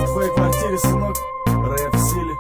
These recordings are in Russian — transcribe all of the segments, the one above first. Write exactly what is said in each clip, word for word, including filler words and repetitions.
твоей квартире, сынок, рэп в силе.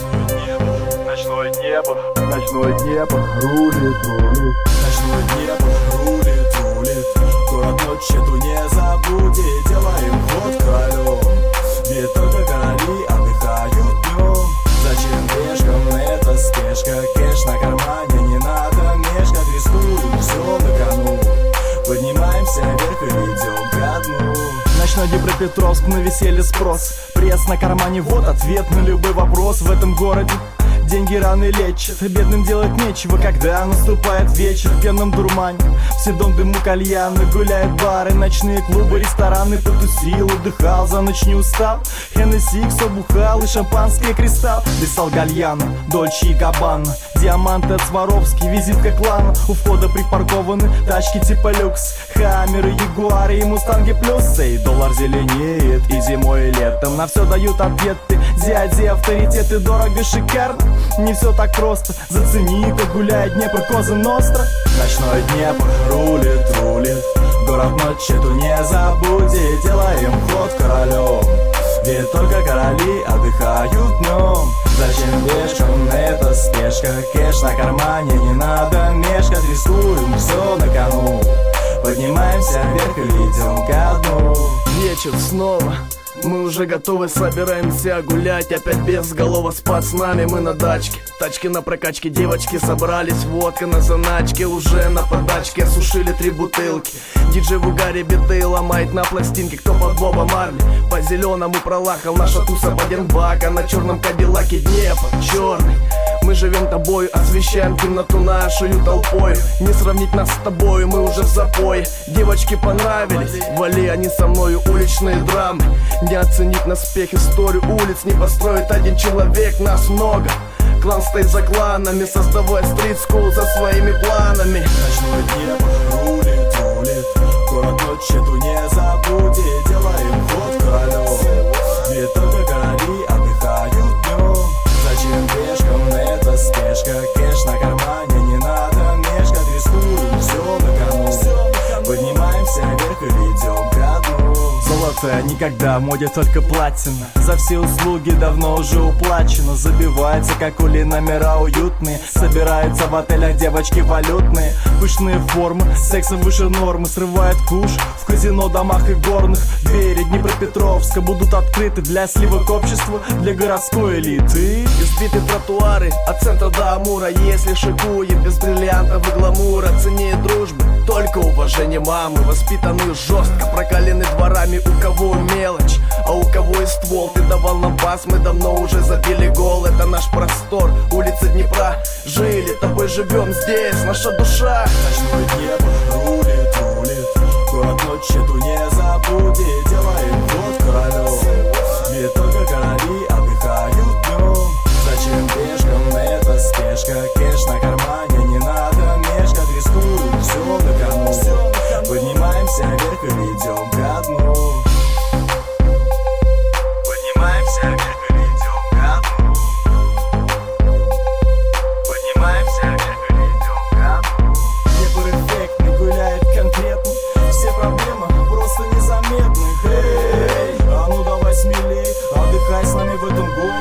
Ночное небо, ночное небо рулит, рулит. Ночное небо рулит, рулит. Город ночью эту не забудет. Делаем ход королем, ведь только короли отдыхают днем. Зачем пешкам эта спешка? Кэш на кармане, не надо мешкать. Рискуем, все на кону. Поднимаемся вверх и идем ко дну. Ночной Днепропетровск, на веселье спрос. Пресс на кармане, вот ответ на любой вопрос. В этом городе деньги раны лечат, бедным делать нечего, когда наступает вечер. В пьяном дурмане, в седом дыму кальяна гуляют бары, ночные клубы, рестораны. Потусил, отдыхал, за ночь не устал. Хеннесси, все бухал и шампанское кристалл. Писал Гальяно, Дольче и Габбана, диаманты от Сваровски, визитка клана. У входа припаркованы тачки типа люкс, хаммеры, ягуары и мустанги плюс. Эй, доллар зеленеет и зимой, и летом на все дают ответы. Дяди, авторитеты, дорого, шикарно. Не все так просто, зацени, как гуляет Днепр, Коза Ностра. Ночной Днепр рулит, рулит. Город ночью эту не забудет. Делаем ход королем, ведь только короли отдыхают днем. Зачем пешкам эта спешка? Кэш на кармане, не надо мешкать. Рискуем, все на кону. Поднимаемся вверх и идем ко дну. Вечер снова, мы уже готовы, собираемся гулять. Опять без голова с пацанами, мы на дачке. Тачки на прокачке, девочки собрались. Водка на заначке, уже на подачке. Осушили три бутылки. Диджей в угаре биты ломает на пластинке. Кто под Боба Марли, по зеленому пролахал. Наша туса Баденбака на черном кадиллаке. Днепр черный, мы живем тобою, освещаем темноту нашу толпой. Не сравнить нас с тобой, мы уже в запое. Девочки понравились, вали они со мною, уличные драмы. Не оценить наспех, историю улиц не построит один человек, нас много. Клан стоит за кланами, создавая стрит-скул за своими планами. Ночной Днепр рулит, рулит. Город ночью эту не забудет. Делаем ход королем, ведь только короли отдыхают днем. Зачем пешкам эта спешка? Кэш на кармане, не надо мешкать. Рискуем, все на кону. Поднимаемся вверх и идем ко дну. Золотая никогда, в моде только платина. За все услуги давно уже уплачено. Забивается, как ули, номера уютные. Собираются в отелях девочки валютные. Пышные формы, сексом выше нормы. Срывает куш в казино, домах и горных. Двери Днепропетровска будут открыты для сливок общества, для городской элиты. Избиты тротуары от центра до Амура. Если шикуем без бриллиантов и гламура. Ценнее дружбы, только уважение мамы. Воспитаны жестко, прокалены дворами. У кого мелочь, а у кого и ствол. Ты давал нам пас, мы давно уже забили гол. Это наш простор, улицы Днепра. Жили, тобой живем здесь, наша душа. Ночной Днепр рулит, рулит. Город ночью эту не забудет. Делаем ход королем, ведь только короли отдыхают днем. Зачем пешкам эта спешка? Кэш на кармане, не надо мешкать. Рискуем, все на кону. Поднимаемся вверх и идем ко дну. Поднимаемся вверх и идем ко дну. Поднимаемся вверх и идем ко дну. Днепр эффектный, гуляет конкретно. Все проблемы просто незаметны. Эй, а ну давай смелей, отдыхай с нами в этом городе.